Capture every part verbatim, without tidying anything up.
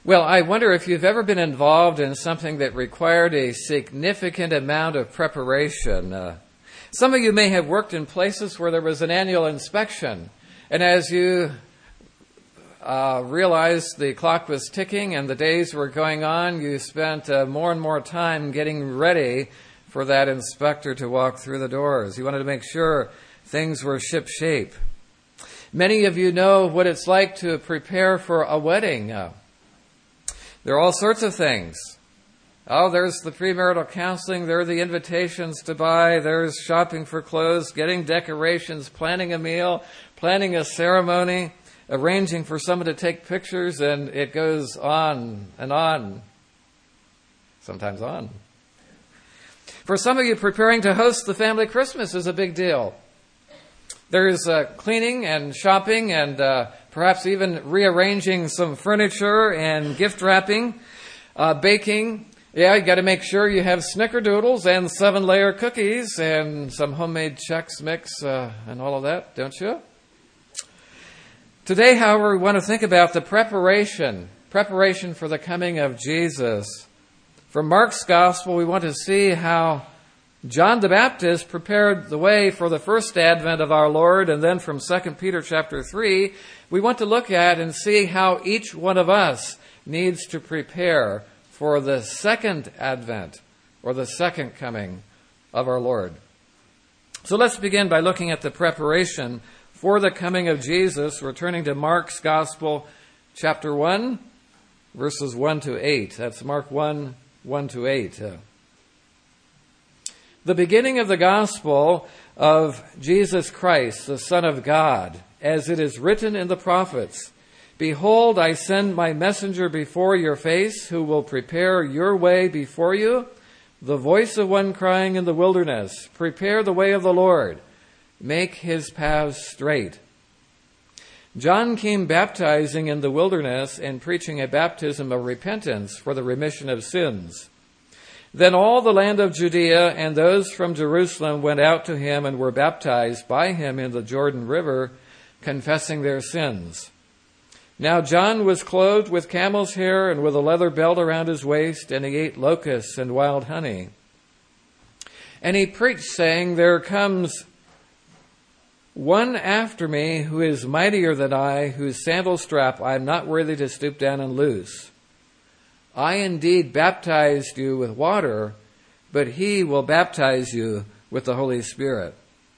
Well, I wonder if you've ever been involved in something that required a significant amount of preparation. Uh, some of you may have worked in places where there was an annual inspection, and as you uh, realized the clock was ticking and the days were going on, you spent uh, more and more time getting ready for that inspector to walk through the doors. You wanted to make sure things were ship-shape. Many of you know what it's like to prepare for a wedding. Uh, There are all sorts of things. Oh, there's the premarital counseling. There are the invitations to buy. There's shopping for clothes, getting decorations, planning a meal, planning a ceremony, arranging for someone to take pictures, and it goes on and on. Sometimes on. For some of you, preparing to host the family Christmas is a big deal. There's uh, cleaning and shopping and uh, perhaps even rearranging some furniture and gift wrapping, uh, baking. Yeah, you got to make sure you have snickerdoodles and seven-layer cookies and some homemade Chex Mix uh, and all of that, don't you? Today, however, we want to think about the preparation, preparation for the coming of Jesus. From Mark's Gospel, we want to see how John the Baptist prepared the way for the first advent of our Lord, and then from Second Peter chapter three, we want to look at and see how each one of us needs to prepare for the second advent, or the second coming of our Lord. So let's begin by looking at the preparation for the coming of Jesus. We're turning to Mark's Gospel, chapter one, verses one to eight. That's Mark one, one to eight. Uh, The beginning of the gospel of Jesus Christ, the Son of God, as it is written in the prophets, "Behold, I send my messenger before your face, who will prepare your way before you. The voice of one crying in the wilderness, prepare the way of the Lord, make his paths straight." John came baptizing in the wilderness and preaching a baptism of repentance for the remission of sins. Then all the land of Judea and those from Jerusalem went out to him and were baptized by him in the Jordan River, confessing their sins. Now John was clothed with camel's hair and with a leather belt around his waist, and he ate locusts and wild honey. And he preached, saying, "There comes one after me who is mightier than I, whose sandal strap I am not worthy to stoop down and loose. I indeed baptized you with water, but he will baptize you with the Holy Spirit."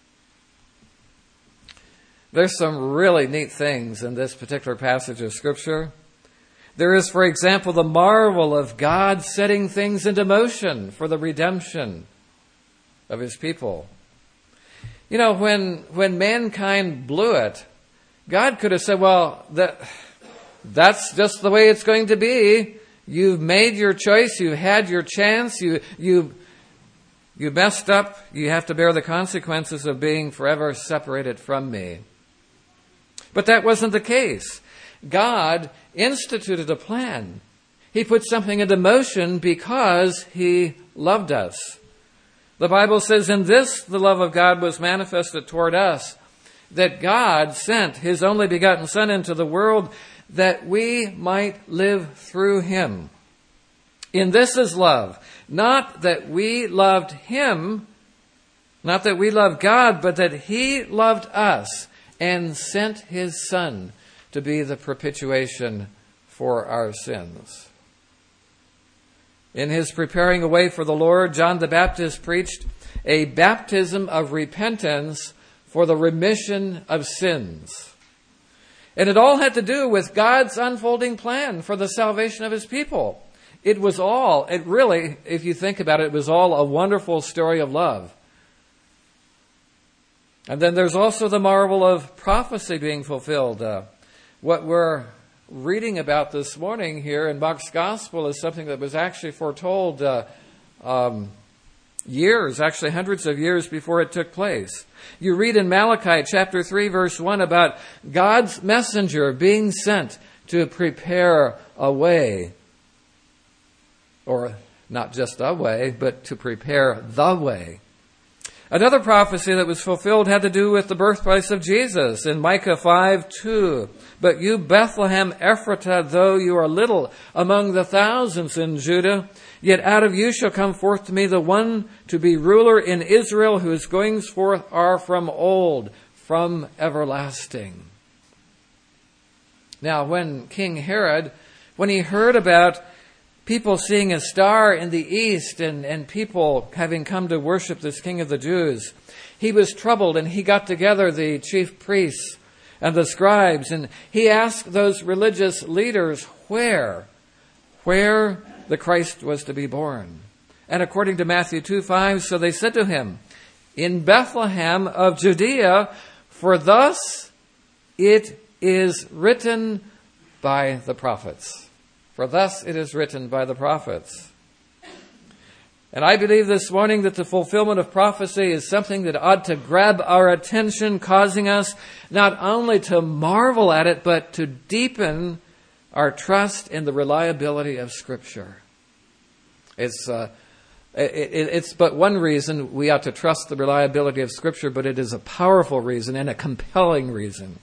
There's some really neat things in this particular passage of Scripture. There is, for example, the marvel of God setting things into motion for the redemption of his people. You know, when when mankind blew it, God could have said, well, that that's just the way it's going to be. You've made your choice. You had your chance. You you you messed up. You have to bear the consequences of being forever separated from me. But that wasn't the case. God instituted a plan. He put something into motion because he loved us. The Bible says, "In this the love of God was manifested toward us, that God sent his only begotten Son into the world, that we might live through him. In this is love, not that we loved him, not that we loved God, but that he loved us and sent his Son to be the propitiation for our sins." In his preparing a way for the Lord, John the Baptist preached a baptism of repentance for the remission of sins. And it all had to do with God's unfolding plan for the salvation of his people. It was all, it really, if you think about it, it was all a wonderful story of love. And then there's also the marvel of prophecy being fulfilled. Uh, what we're reading about this morning here in Mark's Gospel is something that was actually foretold uh, um, years, actually hundreds of years before it took place. You read in Malachi chapter three, verse one about God's messenger being sent to prepare a way. Or not just a way, but to prepare the way. Another prophecy that was fulfilled had to do with the birthplace of Jesus in Micah five two. But you, Bethlehem Ephratah, though you are little among the thousands in Judah, yet out of you shall come forth to me the one to be ruler in Israel, whose goings forth are from old, from everlasting. Now, when King Herod, when he heard about people seeing a star in the east and, and people having come to worship this King of the Jews, he was troubled, and he got together the chief priests and the scribes, and he asked those religious leaders where, where the Christ was to be born. And according to Matthew two five, so they said to him, in Bethlehem of Judea, for thus it is written by the prophets. For thus it is written by the prophets. And I believe this morning that the fulfillment of prophecy is something that ought to grab our attention, causing us not only to marvel at it, but to deepen our trust in the reliability of Scripture. It's uh, it, it, it's but one reason we ought to trust the reliability of Scripture, but it is a powerful reason and a compelling reason.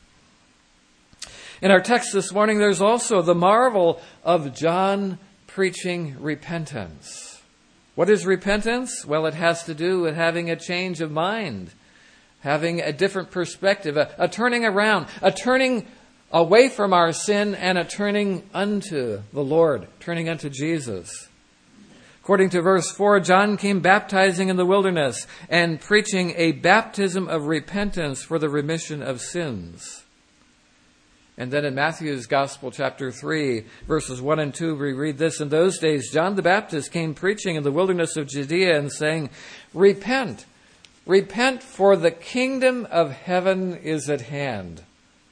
In our text this morning, there's also the marvel of John preaching repentance. What is repentance? Well, it has to do with having a change of mind, having a different perspective, a, a turning around, a turning away from our sin and a turning unto the Lord, turning unto Jesus. According to verse four, John came baptizing in the wilderness and preaching a baptism of repentance for the remission of sins. And then in Matthew's Gospel, chapter three, verses one and two, we read this, in those days John the Baptist came preaching in the wilderness of Judea and saying, repent, repent, for the kingdom of heaven is at hand.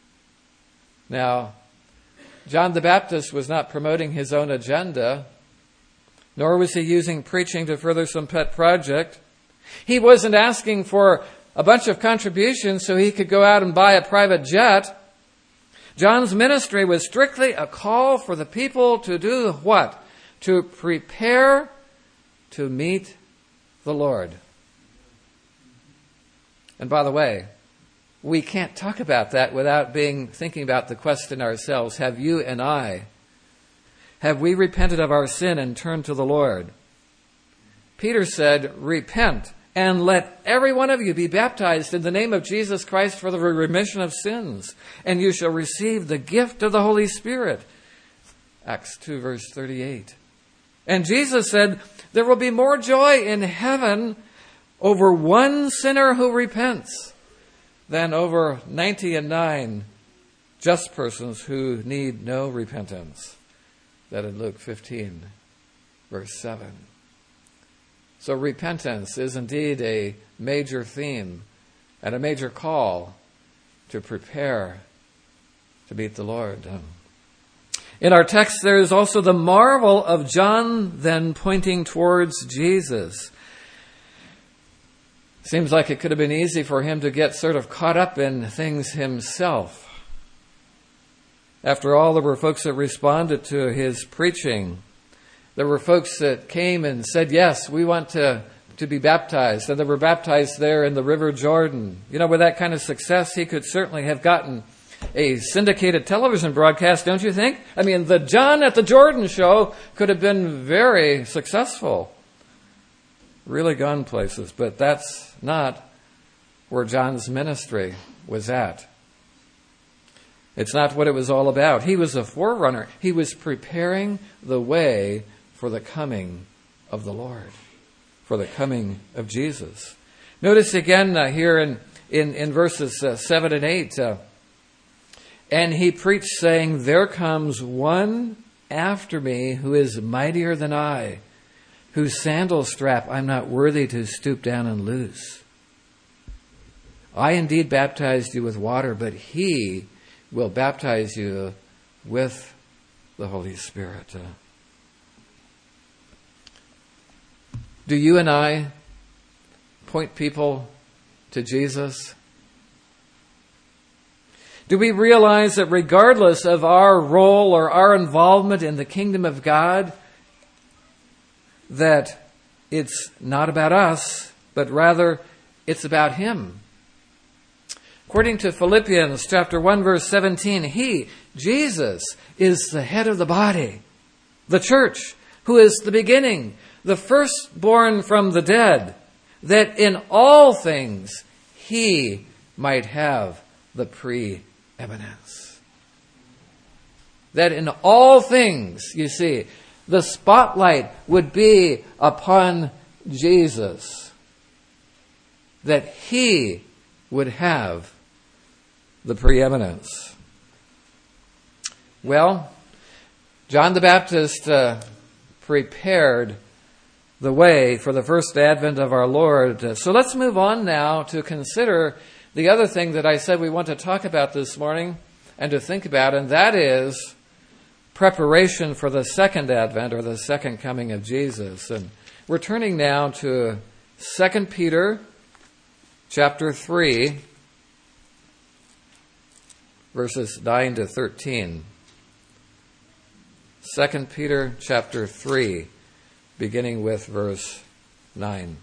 Now, John the Baptist was not promoting his own agenda, nor was he using preaching to further some pet project. He wasn't asking for a bunch of contributions so he could go out and buy a private jet. John's ministry was strictly a call for the people to do what? To prepare to meet the Lord. And by the way, we can't talk about that without being thinking about the question ourselves. Have you and I, have we repented of our sin and turned to the Lord? Peter said, repent and let every one of you be baptized in the name of Jesus Christ for the remission of sins, and you shall receive the gift of the Holy Spirit. Acts two, verse thirty-eight. And Jesus said, there will be more joy in heaven over one sinner who repents than over ninety and nine just persons who need no repentance. That in Luke fifteen, verse seven. So repentance is indeed a major theme and a major call to prepare to meet the Lord. In our text, there is also the marvel of John then pointing towards Jesus. Seems like it could have been easy for him to get sort of caught up in things himself. After all, there were folks that responded to his preaching. There were folks that came and said, yes, we want to, to be baptized. And they were baptized there in the River Jordan. You know, with that kind of success, he could certainly have gotten a syndicated television broadcast, don't you think? I mean, the John at the Jordan show could have been very successful. Really gone places. But that's not where John's ministry was at. It's not what it was all about. He was a forerunner. He was preparing the way for the coming of the Lord, for the coming of Jesus. Notice again uh, here in, in, in verses uh, seven and eight, uh, and he preached saying, there comes one after me who is mightier than I, whose sandal strap I'm not worthy to stoop down and loose. I indeed baptized you with water, but he will baptize you with the Holy Spirit. Uh, do you and I point people to Jesus? Do we realize that regardless of our role or our involvement in the kingdom of God, that it's not about us, but rather It's about Him. According to Philippians chapter one, verse seventeen, He, Jesus, is the head of the body, the church, who is the beginning, the firstborn from the dead, that in all things He might have the preeminence. That in all things, you see, the spotlight would be upon Jesus. That He would have the preeminence. Well, John the Baptist uh, prepared the way for the first advent of our Lord. So let's move on now to consider the other thing that I said we want to talk about this morning and to think about, and that is preparation for the second advent or the second coming of Jesus. And we're turning now to Second Peter chapter three, verses nine to thirteen. Second Peter chapter three, beginning with verse nine.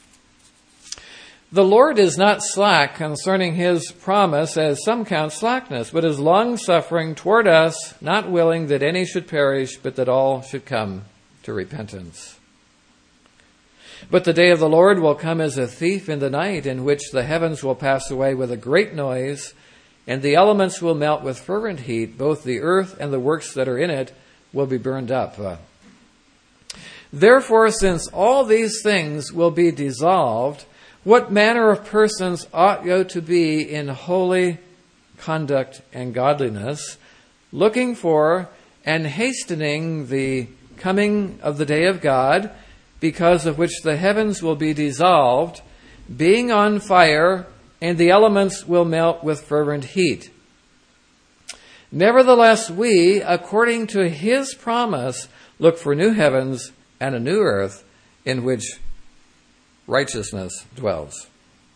The Lord is not slack concerning His promise, as some count slackness, but is long-suffering toward us, not willing that any should perish, but that all should come to repentance. But the day of the Lord will come as a thief in the night, in which the heavens will pass away with a great noise, and the elements will melt with fervent heat. Both the earth and the works that are in it will be burned up. Uh, Therefore, since all these things will be dissolved, what manner of persons ought you to be in holy conduct and godliness, looking for and hastening the coming of the day of God, because of which the heavens will be dissolved, being on fire, and the elements will melt with fervent heat. Nevertheless, we, according to His promise, look for new heavens and a new earth in which righteousness dwells.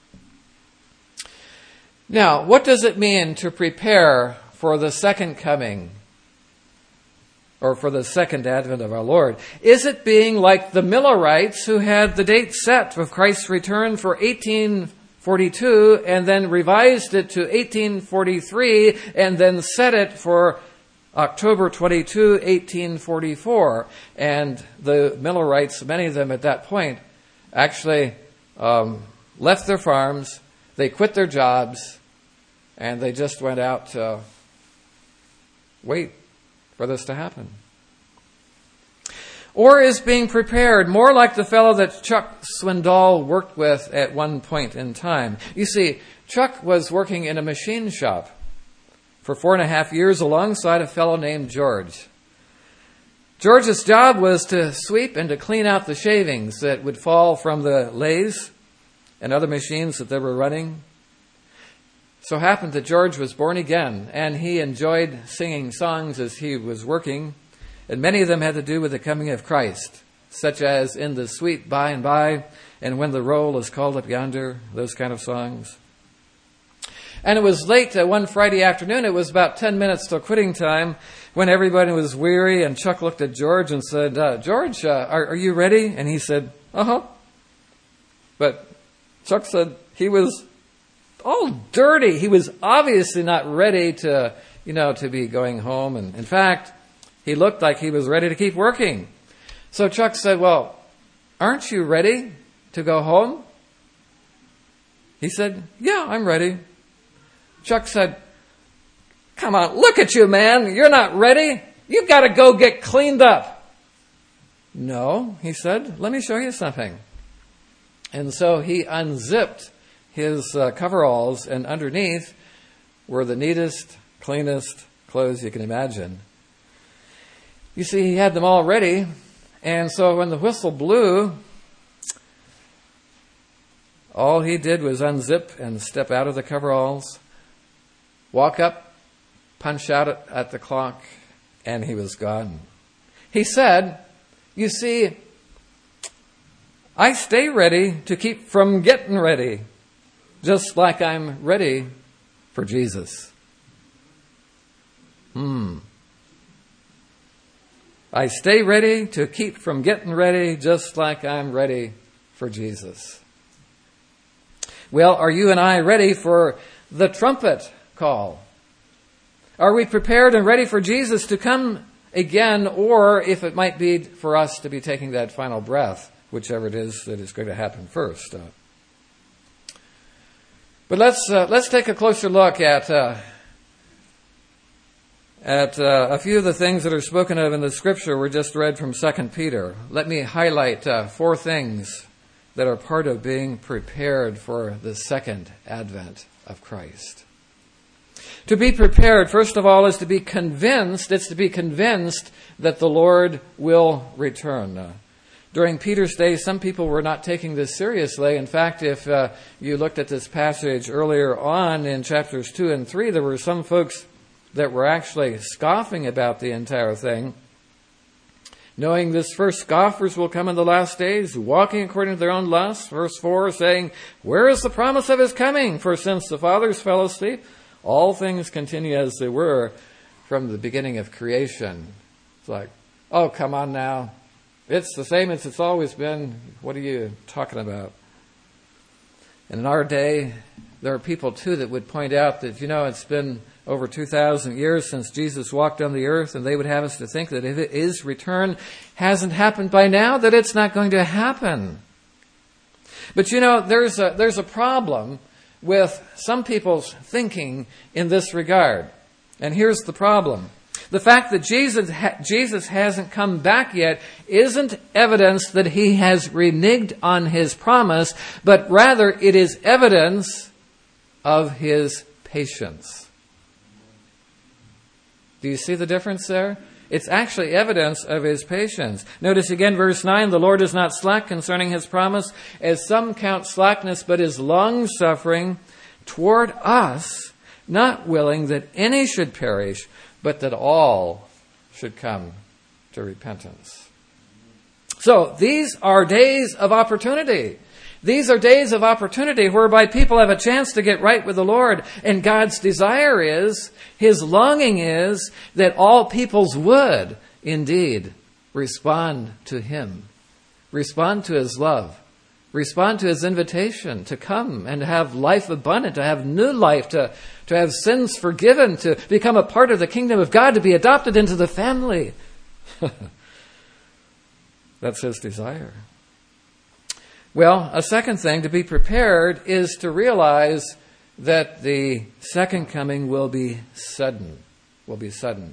Now, what does it mean to prepare for the second coming or for the second advent of our Lord? Is it being like the Millerites who had the date set of Christ's return for eighteen forty-two and then revised it to eighteen forty-three and then set it for October twenty-second, eighteen forty-four? And the Millerites, many of them at that point, actually um, left their farms, they quit their jobs, and they just went out to wait for this to happen. Or is being prepared more like the fellow that Chuck Swindoll worked with at one point in time? You see, Chuck was working in a machine shop for four and a half years alongside a fellow named George. George's job was to sweep and to clean out the shavings that would fall from the lathes and other machines that they were running. So happened that George was born again, and he enjoyed singing songs as he was working, and many of them had to do with the coming of Christ, such as In the Sweet By and By, and When the Roll is Called Up Yonder, those kind of songs. And it was late uh, one Friday afternoon, it was about ten minutes till quitting time, when everybody was weary, and Chuck looked at George and said, uh, George, uh, are, are you ready? And he said, uh-huh. But Chuck said he was all dirty. He was obviously not ready to, you know, to be going home. And in fact, he looked like he was ready to keep working. So Chuck said, well, aren't you ready to go home? He said, yeah, I'm ready. Chuck said, come on, look at you, man. You're not ready. You've got to go get cleaned up. No, he said, let me show you something. And so he unzipped his uh, coveralls, and underneath were the neatest, cleanest clothes you can imagine. You see, he had them all ready, and so when the whistle blew, all he did was unzip and step out of the coveralls, walk up, punch out at, at the clock, and he was gone. He said, you see, I stay ready to keep from getting ready, just like I'm ready for Jesus. Hmm. I stay ready to keep from getting ready, just like I'm ready for Jesus. Well, are you and I ready for the trumpet call? Are we prepared and ready for Jesus to come again, or if it might be for us to be taking that final breath, whichever it is that is going to happen first? Uh, but let's uh, let's take a closer look at uh, at uh, a few of the things that are spoken of in the Scripture we just read from Second Peter. Let me highlight uh, four things that are part of being prepared for the second advent of Christ. To be prepared, first of all, is to be convinced, it's to be convinced that the Lord will return. Uh, during Peter's day, some people were not taking this seriously. In fact, if uh, you looked at this passage earlier on in chapters two and three, there were some folks that were actually scoffing about the entire thing, knowing this first scoffers will come in the last days, walking according to their own lusts. Verse four, saying, "Where is the promise of his coming? For since the fathers fell asleep, all things continue as they were from the beginning of creation." It's like, oh, come on now. It's the same as it's always been. What are you talking about? And in our day, there are people, too, that would point out that, you know, it's been over two thousand years since Jesus walked on the earth, and they would have us to think that if his return hasn't happened by now, that it's not going to happen. But, you know, there's a, there's a problem with some people's thinking in this regard. And here's the problem. The fact that Jesus ha- Jesus hasn't come back yet isn't evidence that he has reneged on his promise, but rather it is evidence of his patience. Do you see the difference there? It's actually evidence of his patience. Notice again verse nine, "The Lord is not slack concerning his promise, as some count slackness, but is long-suffering toward us, not willing that any should perish, but that all should come to repentance." So these are days of opportunity. These are days of opportunity whereby people have a chance to get right with the Lord. And God's desire is, his longing is, that all peoples would indeed respond to him, respond to his love, respond to his invitation to come and have life abundant, to have new life, to, to have sins forgiven, to become a part of the kingdom of God, to be adopted into the family. That's his desire. Well, a second thing to be prepared is to realize that the second coming will be sudden, will be sudden.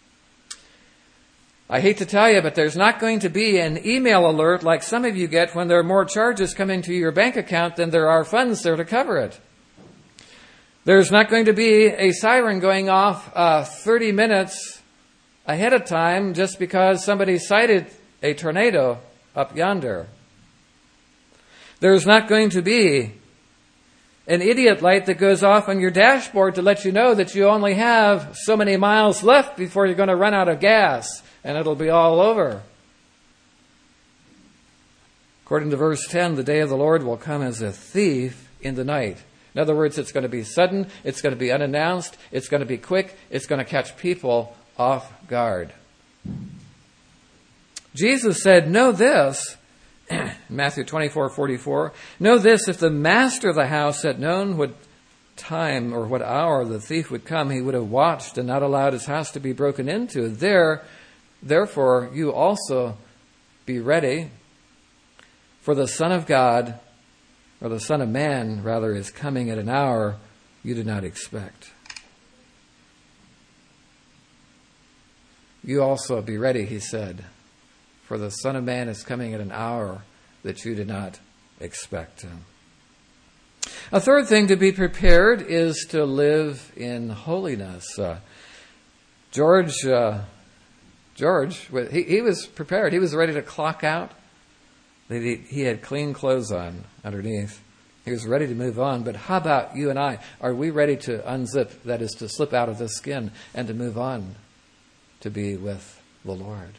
I hate to tell you, but there's not going to be an email alert like some of you get when there are more charges coming to your bank account than there are funds there to cover it. There's not going to be a siren going off uh, thirty minutes ahead of time just because somebody sighted a tornado up yonder. There's not going to be an idiot light that goes off on your dashboard to let you know that you only have so many miles left before you're going to run out of gas and it'll be all over. According to verse ten, the day of the Lord will come as a thief in the night. In other words, it's going to be sudden, it's going to be unannounced, it's going to be quick, it's going to catch people off guard. Jesus said, "Know this," Matthew twenty-four forty-four, "Know this, if the master of the house had known what time or what hour the thief would come, he would have watched and not allowed his house to be broken into. There, therefore, you also be ready, for the Son of God, or the Son of Man, rather, is coming at an hour you did not expect." You also be ready, he said, for the Son of Man is coming at an hour that you did not expect. A third thing to be prepared is to live in holiness. Uh, George, uh, George, he, he was prepared. He was ready to clock out. He, he had clean clothes on underneath. He was ready to move on. But how about you and I? Are we ready to unzip, that is, to slip out of the skin and to move on to be with the Lord?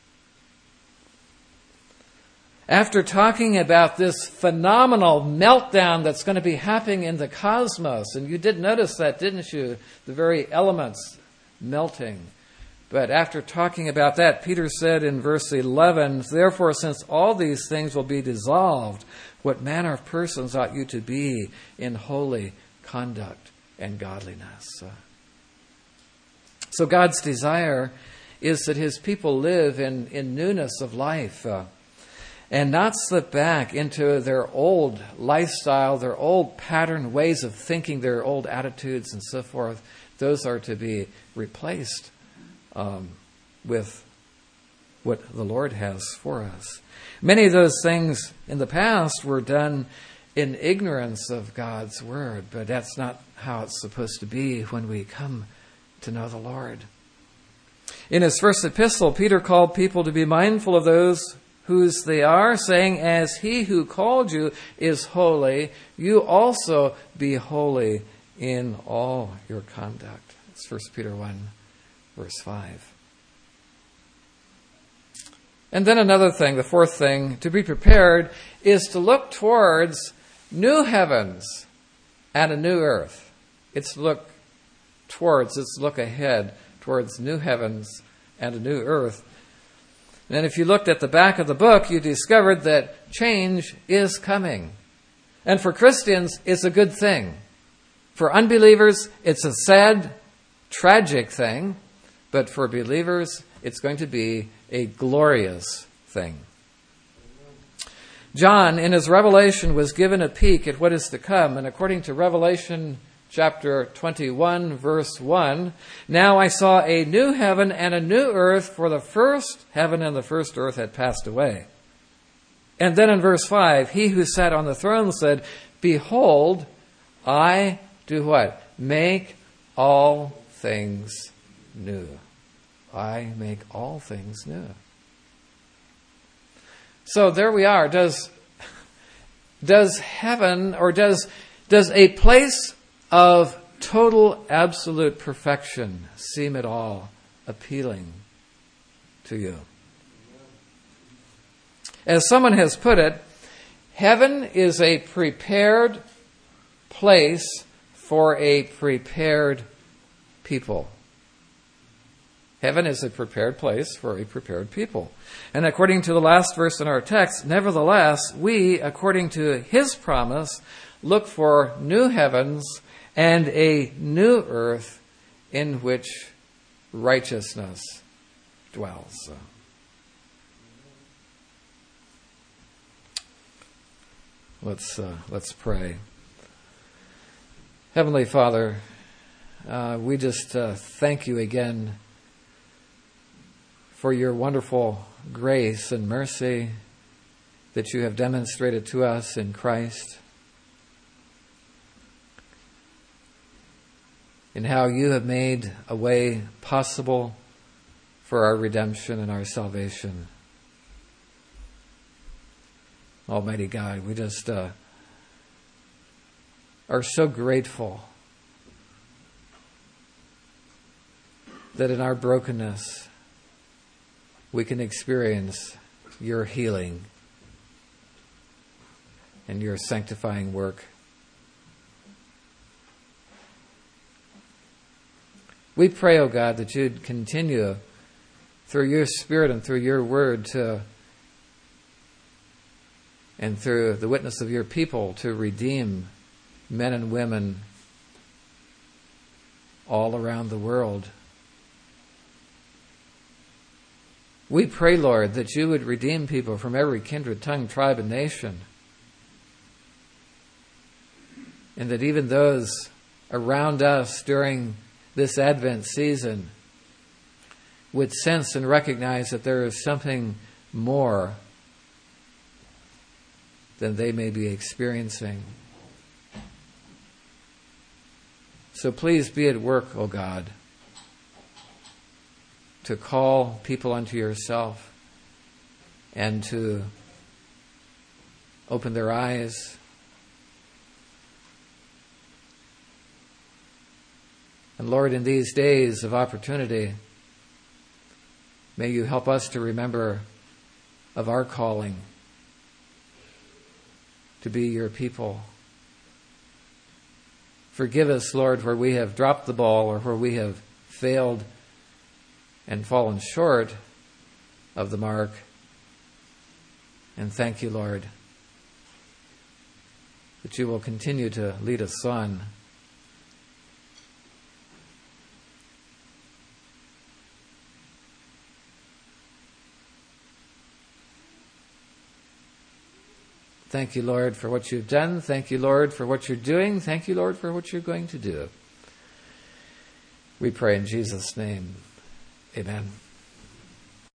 After talking about this phenomenal meltdown that's going to be happening in the cosmos, and you did notice that, didn't you? The very elements melting. But after talking about that, Peter said in verse eleven, "Therefore, since all these things will be dissolved, What manner of persons ought you to be in holy conduct and godliness? So God's desire is that his people live in, in newness of life uh, and not slip back into their old lifestyle, their old pattern ways of thinking, their old attitudes and so forth. Those are to be replaced um, with what the Lord has for us. Many of those things in the past were done in ignorance of God's word, but that's not how it's supposed to be when we come to know the Lord. In his first epistle, Peter called people to be mindful of those whose they are, saying, as he who called you is holy, you also be holy in all your conduct. It's First Peter one, verse five. And then another thing, the fourth thing, to be prepared, is to look towards new heavens and a new earth. It's to look towards, it's to look ahead towards new heavens and a new earth. And if you looked at the back of the book, you discovered that change is coming. And for Christians, it's a good thing. For unbelievers, it's a sad, tragic thing. But for believers, it's going to be a glorious thing. John, in his revelation, was given a peek at what is to come. And according to Revelation chapter twenty-one, verse one, now I saw a new heaven and a new earth, for the first heaven and the first earth had passed away. And then in verse five, he who sat on the throne said, behold, I do what? Make all things new. I make all things new. So there we are. Does, does heaven, or does, does a place of total, absolute perfection seem at all appealing to you? As someone has put it, heaven is a prepared place for a prepared people. Heaven is a prepared place for a prepared people. And according to the last verse in our text, nevertheless, we, according to his promise, look for new heavens and a new earth in which righteousness dwells. Let's uh, let's pray. Heavenly Father, uh, we just uh, thank you again for your wonderful grace and mercy that you have demonstrated to us in Christ, in how you have made a way possible for our redemption and our salvation. Almighty God, we just uh, are so grateful that in our brokenness we can experience your healing and your sanctifying work. We pray, O God, that you'd continue through your Spirit and through your word to, and through the witness of your people, to redeem men and women all around the world. We pray, Lord, that you would redeem people from every kindred, tongue, tribe, and nation. And that even those around us during this Advent season would sense and recognize that there is something more than they may be experiencing. So please be at work, O God, to call people unto yourself and to open their eyes and Lord, in these days of opportunity, may you help us to remember of our calling to be your people. Forgive us, Lord, where we have dropped the ball or where we have failed and fallen short of the mark. And thank you, Lord, that you will continue to lead us on. Thank you, Lord, for what you've done. Thank you, Lord, for what you're doing. Thank you, Lord, for what you're going to do. We pray in Jesus' name. Amen.